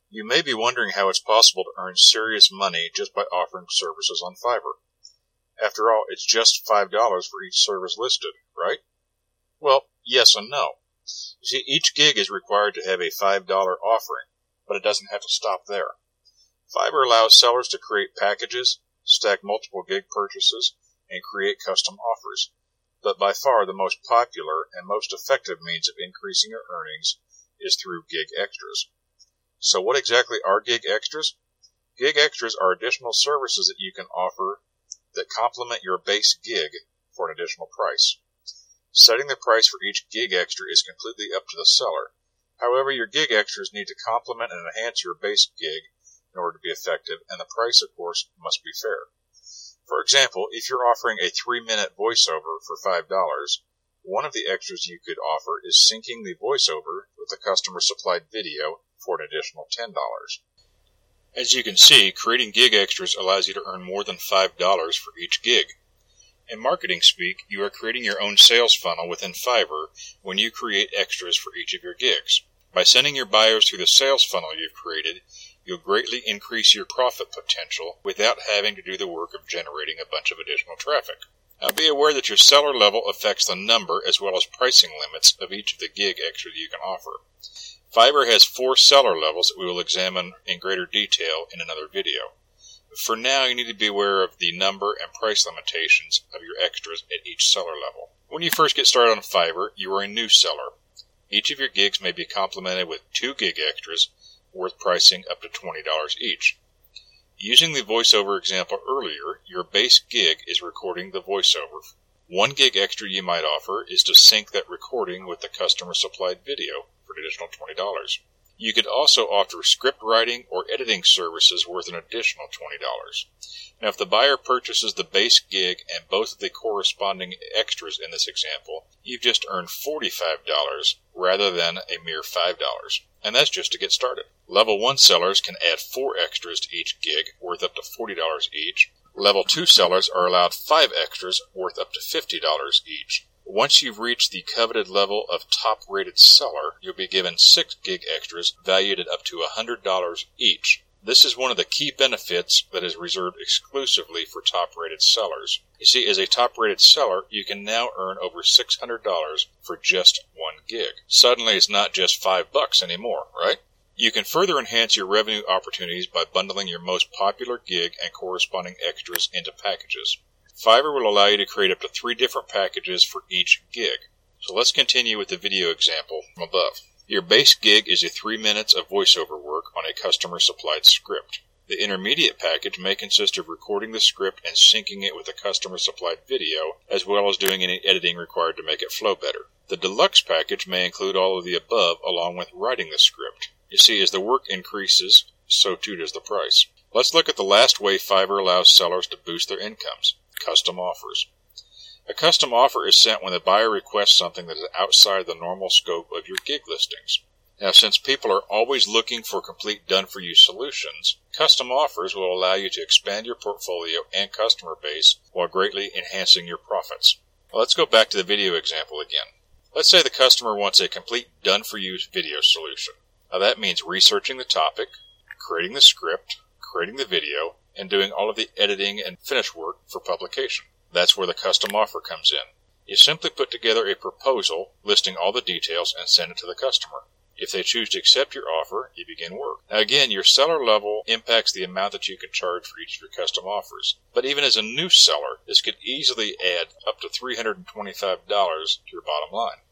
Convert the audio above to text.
You may be wondering how it's possible to earn serious money just by offering services on Fiverr. After all, it's just $5 for each service listed, right? Well, yes and no. You see, each gig is required to have a $5 offering, but it doesn't have to stop there. Fiverr allows sellers to create packages, stack multiple gig purchases, and create custom offers. But by far the most popular and most effective means of increasing your earnings is through gig extras. So what exactly are gig extras? Gig extras are additional services that you can offer that complement your base gig for an additional price. Setting the price for each gig extra is completely up to the seller. However, your gig extras need to complement and enhance your base gig in order to be effective, and the price, of course, must be fair. For example, if you're offering a 3-minute voiceover for $5, one of the extras you could offer is syncing the voiceover with the customer-supplied video for an additional $10. As you can see, creating gig extras allows you to earn more than $5 for each gig. In marketing speak, you are creating your own sales funnel within Fiverr when you create extras for each of your gigs. By sending your buyers through the sales funnel you've created, you'll greatly increase your profit potential without having to do the work of generating a bunch of additional traffic. Now be aware that your seller level affects the number as well as pricing limits of each of the gig extras you can offer. Fiverr has 4 seller levels that we will examine in greater detail in another video. But for now, you need to be aware of the number and price limitations of your extras at each seller level. When you first get started on Fiverr, you are a new seller. Each of your gigs may be complemented with 2 gig extras worth pricing up to $20 each. Using the voiceover example earlier, your base gig is recording the voiceover. 1 gig extra you might offer is to sync that recording with the customer-supplied video for an additional $20. You could also offer script writing or editing services worth an additional $20. Now, if the buyer purchases the base gig and both of the corresponding extras in this example, you've just earned $45 rather than a mere $5. And that's just to get started. Level 1 sellers can add 4 extras to each gig worth up to $40 each. Level 2 sellers are allowed 5 extras worth up to $50 each. Once you've reached the coveted level of top-rated seller, you'll be given 6 gig extras valued at up to $100 each. This is one of the key benefits that is reserved exclusively for top-rated sellers. You see, as a top-rated seller, you can now earn over $600 for just 1 gig. Suddenly, it's not just $5 anymore, right? You can further enhance your revenue opportunities by bundling your most popular gig and corresponding extras into packages. Fiverr will allow you to create up to 3 different packages for each gig. So let's continue with the video example from above. Your base gig is a 3 minutes of voiceover work on a customer-supplied script. The intermediate package may consist of recording the script and syncing it with a customer-supplied video, as well as doing any editing required to make it flow better. The deluxe package may include all of the above, along with writing the script. You see, as the work increases, so too does the price. Let's look at the last way Fiverr allows sellers to boost their incomes: custom offers. A custom offer is sent when the buyer requests something that is outside the normal scope of your gig listings. Now, since people are always looking for complete done-for-you solutions, custom offers will allow you to expand your portfolio and customer base while greatly enhancing your profits. Well, let's go back to the video example again. Let's say the customer wants a complete done-for-you video solution. Now, that means researching the topic, creating the script, creating the video, and doing all of the editing and finish work for publication. That's where the custom offer comes in. You simply put together a proposal listing all the details and send it to the customer. If they choose to accept your offer, you begin work. Now again, your seller level impacts the amount that you can charge for each of your custom offers. But even as a new seller, this could easily add up to $325 to your bottom line.